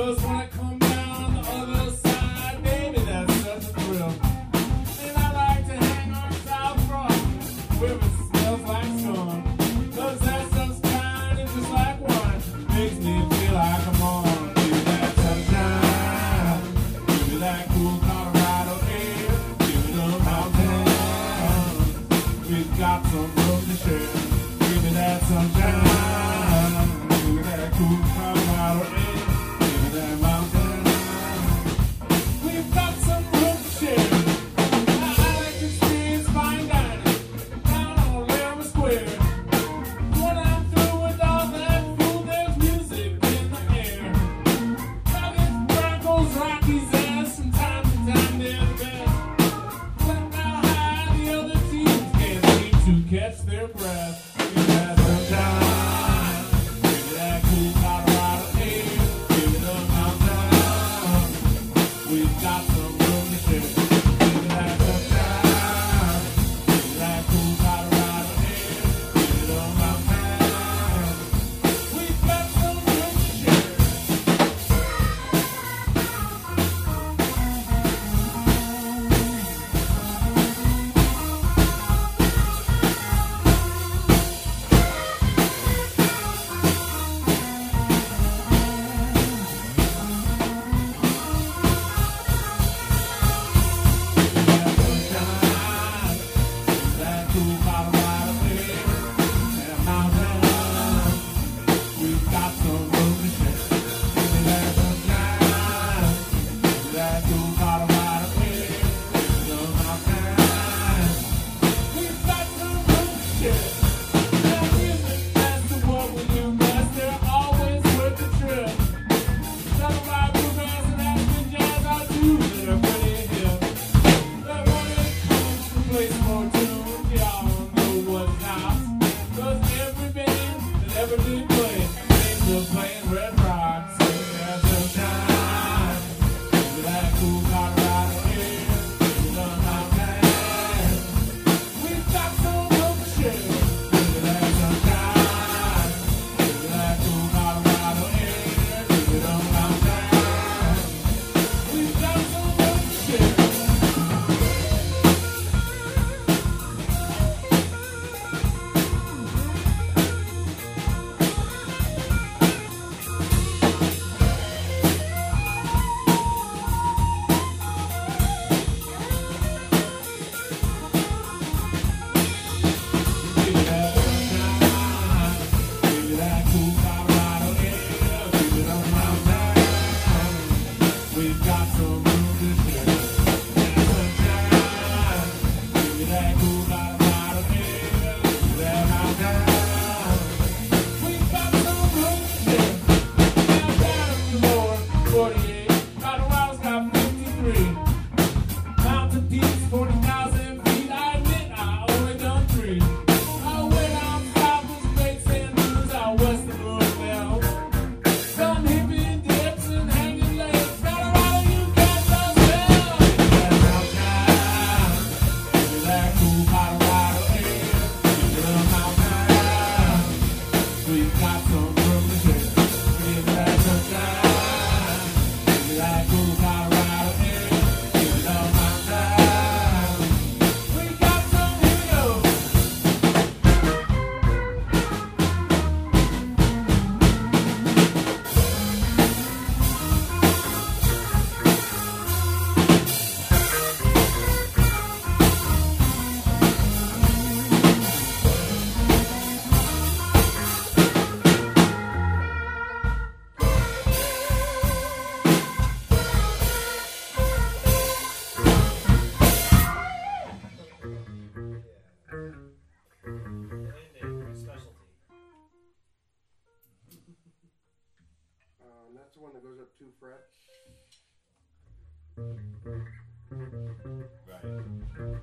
when I come down the other side, baby, that's such a thrill. And I like to hang on South Front where it smells like sun. 'Cause that stuff's kind and just like wine, makes me feel like I'm on. Give me that sunshine, give me that cool Colorado air, give me the mountains, we've got some room to share. Give me that sunshine, give me that cool Colorado air. Catch their breath. Give me that sunshine, give me that cool Colorado air, give me the mountains, we've got some room to share. Give me that sunshine, give me that cool Colorado air, give me the mountains, we've got some room to share. Playing Red Rocks, give me that sunshine, give me that cool Colorado air, give me the mountains, we've got some room to share. Give me that sunshine, give me that cool Colorado air, give me the mountains, we've got some room to share. We've got some room to share. Sunshine, give me that cool Colorado air, give me that mountain. We've got some room to share. Now down at the Lord, 48, Colorado's got 53. Mountain Peaks, 40,000 feet. I admit I only done 3. Out way down south was great sand dunes, out west of Louisville. Some hippie dips and hanging lakes. We've got some room to share. Give me that sunshine, give me that cool Colorado air, give me the mountains. We got some, here we go. That's the one that goes up 2 frets. Right.